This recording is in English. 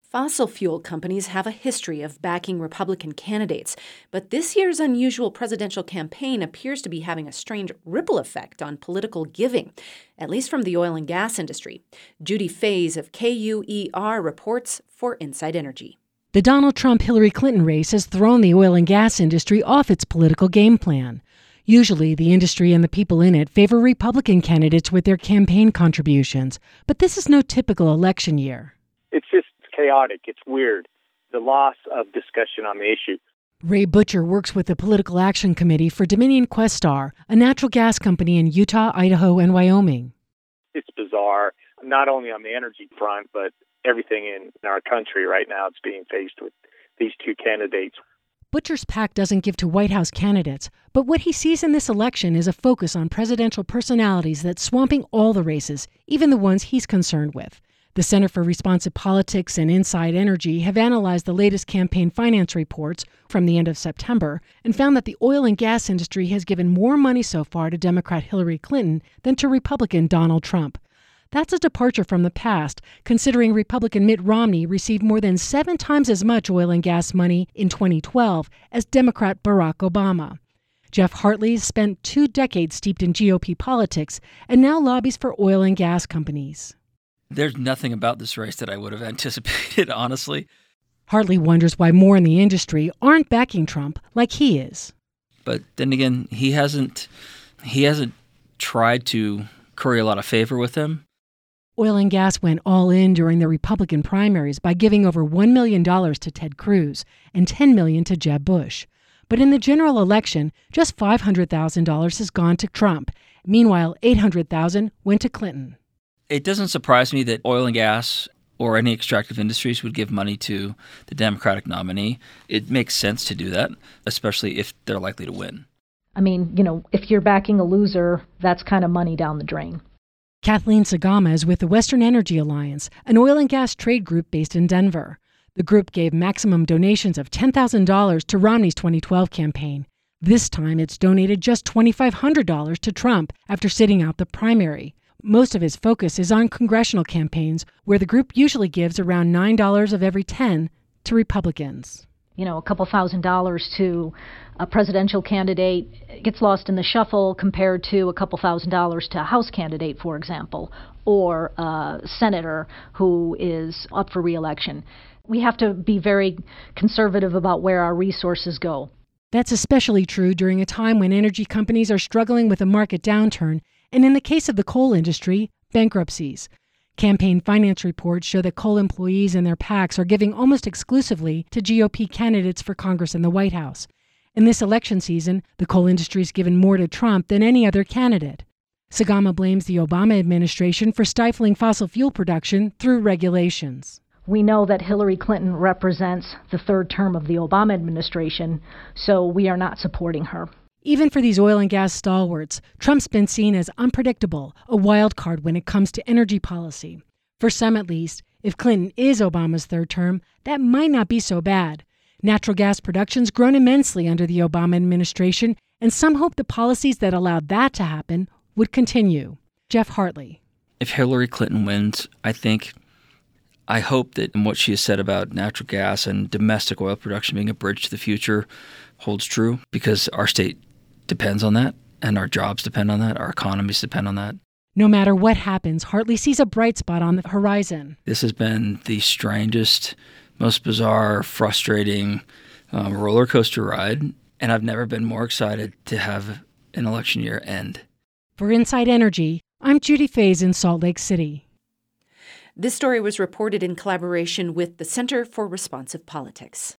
Fossil fuel companies have a history of backing Republican candidates, but this year's unusual presidential campaign appears to be having a strange ripple effect on political giving, at least from the oil and gas industry. Judy Faze of KUER reports for Inside Energy. The Donald Trump-Hillary Clinton race has thrown the oil and gas industry off its political game plan. Usually, the industry and the people in it favor Republican candidates with their campaign contributions, but this is no typical election year. It's just chaotic. It's weird. The loss of discussion on the issue. Ray Butcher works with the Political Action Committee for Dominion Questar, a natural gas company in Utah, Idaho, and Wyoming. It's bizarre, not only on the energy front, but everything in our country right now. It's being faced with these two candidates. Butcher's PAC doesn't give to White House candidates, but what he sees in this election is a focus on presidential personalities that's swamping all the races, even the ones he's concerned with. The Center for Responsive Politics and Inside Energy have analyzed the latest campaign finance reports from the end of September and found that the oil and gas industry has given more money so far to Democrat Hillary Clinton than to Republican Donald Trump. That's a departure from the past, considering Republican Mitt Romney received more than 7 times as much oil and gas money in 2012 as Democrat Barack Obama. Jeff Hartley spent 2 decades steeped in GOP politics and now lobbies for oil and gas companies. There's nothing about this race that I would have anticipated, honestly. Hartley wonders why more in the industry aren't backing Trump like he is. But then again, he hasn't tried to curry a lot of favor with him. Oil and gas went all in during the Republican primaries by giving over $1 million to Ted Cruz and $10 million to Jeb Bush. But in the general election, just $500,000 has gone to Trump. Meanwhile, $800,000 went to Clinton. It doesn't surprise me that oil and gas or any extractive industries would give money to the Democratic nominee. It makes sense to do that, especially if they're likely to win. I mean, if you're backing a loser, that's kind of money down the drain. Kathleen Sagama is with the Western Energy Alliance, an oil and gas trade group based in Denver. The group gave maximum donations of $10,000 to Romney's 2012 campaign. This time, it's donated just $2,500 to Trump after sitting out the primary. Most of his focus is on congressional campaigns, where the group usually gives around $9 of every 10 to Republicans. A couple $1,000s to a presidential candidate gets lost in the shuffle compared to a couple $1,000s to a House candidate, for example, or a senator who is up for re-election. We have to be very conservative about where our resources go. That's especially true during a time when energy companies are struggling with a market downturn, and in the case of the coal industry, bankruptcies. Campaign finance reports show that coal employees and their PACs are giving almost exclusively to GOP candidates for Congress and the White House. In this election season, the coal industry has given more to Trump than any other candidate. Sagama blames the Obama administration for stifling fossil fuel production through regulations. We know that Hillary Clinton represents the 3rd term of the Obama administration, so we are not supporting her. Even for these oil and gas stalwarts, Trump's been seen as unpredictable, a wild card when it comes to energy policy. For some at least, if Clinton is Obama's 3rd term, that might not be so bad. Natural gas production's grown immensely under the Obama administration, and some hope the policies that allowed that to happen would continue. Jeff Hartley. If Hillary Clinton wins, I hope that what she has said about natural gas and domestic oil production being a bridge to the future holds true, because our state depends on that, and our jobs depend on that, our economies depend on that. No matter what happens, Hartley sees a bright spot on the horizon. This has been the strangest, most bizarre, frustrating roller coaster ride, and I've never been more excited to have an election year end. For Inside Energy, I'm Judy Faze in Salt Lake City. This story was reported in collaboration with the Center for Responsive Politics.